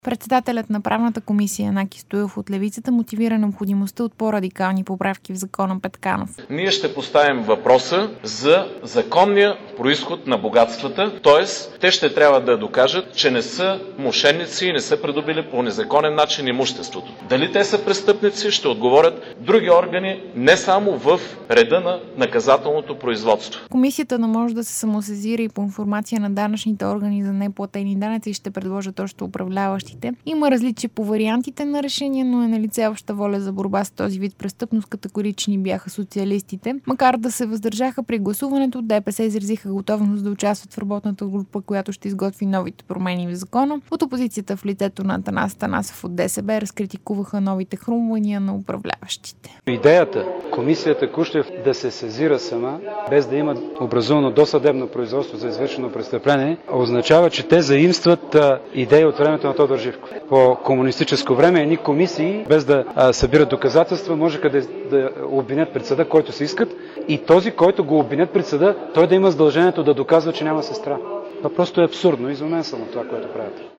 Председателят на правната комисия Янаки Стоилов от Левицата мотивира необходимостта от по-радикални поправки в закона Петканов. Ние ще поставим въпроса за законния произход на богатствата, т.е. те ще трябва да докажат, че не са мошеници и не са придобили по незаконен начин имуществото. Дали те са престъпници, ще отговорят други органи, не само в реда на наказателното производство. Комисията не може да се самосезира и по информация на данъчните органи за неплатени данъци и ще предложат още управляващи. Има различия по вариантите на решение, но е налице обща воля за борба с този вид престъпност. Категорични бяха социалистите. Макар да се въздържаха при гласуването, ДПС изразиха готовност да участват в работната група, която ще изготви новите промени в закона. От опозицията в лицето на Атанас Атанасов от ДСБ разкритикуваха новите хрумвания на управляващите. Идеята комисията Кушлев да се сезира сама, без да има образувано досъдебно производство за извършено престъпление, означава, че те заимстват идеи от времето на Тодор Живков. По комунистическо време едни комисии, без да събират доказателства, можеха да обвинят пред съда, който се искат, и този, който го обвинят пред съда, той да има задължението да доказва, че няма сестра. Това просто е абсурдно. Изумен съм от това, което правят.